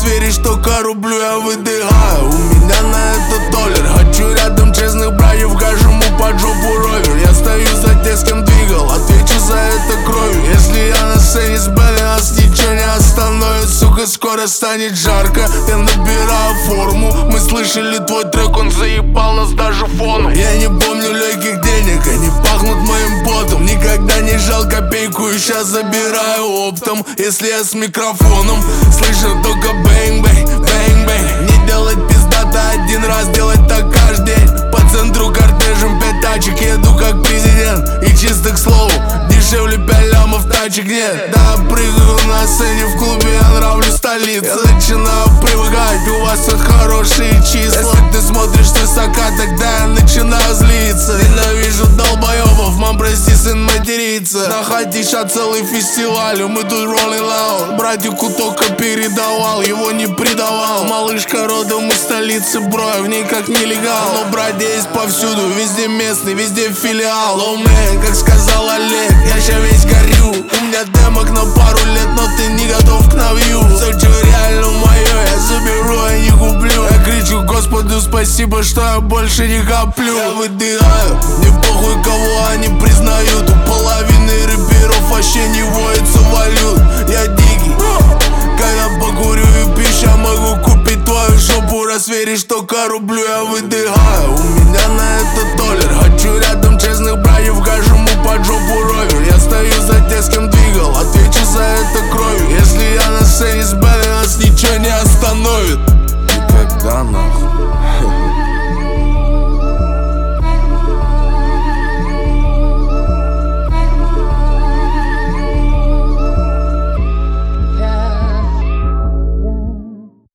веришь, только рублю я выдыхаю. У меня на это доллар. Хочу рядом честных братьев, каждому под жопу ровер. Я стою за тех, с кем двигал, отвечу за это кровью. Если я на сцене с Белли, нас ничего не остановит. Сука, скоро станет жарко, я набираю форму. Мы слышали твой трек, он заебал нас даже фоном. Я не помню легких денег, они пахнут моим потом. Никогда не жал копейку и сейчас забираю оптом. Если я с микрофоном, слышу только бэнг-бэнг, бэнг-бэнг. Не делать пиздато один раз, делать так каждый день. По центру кортежем 5 тачек, еду как президент. И чисто к слову, дешевле 5 лямов тачек нет. Да, прыгаю на сцене в клубе, я нравлюсь столице. Я начинаю привыкать, у вас тут хорошие числа. Если ты смотришь свысока, тогда я начинаю злиться. Ненавижу долбоебов, мам, прости, сын матерится. На хатиша целый фестиваль, мы тут rolling loud. Братику только передавал, его не предавал. Малышка родом из столицы, бро, в ней как нелегал. Но братья есть повсюду, везде местный, везде филиал. О, мэн, как сказал Олег, я ща весь горю. У меня демок на пару лет, но ты не готов к навью. Все, что реально мое, я заберу, я не куплю. Я кричу Господу спасибо, что я больше не коплю. Я выдыхаю, мне похуй, кого они признают. У половины рэперов вообще не водится валют. Я дикий, когда покурю и пищу, я могу купить твою жопу. Раз веришь, только рублю я выдыхаю. У меня на это доллар. Хочу рядом честных братьев, каждому под жопу ровер. Я стою за тех, с кем двигал, отвечу за это кровью. Если я на сцене с Белли, нас ничего не остановит. Никогда нахуй.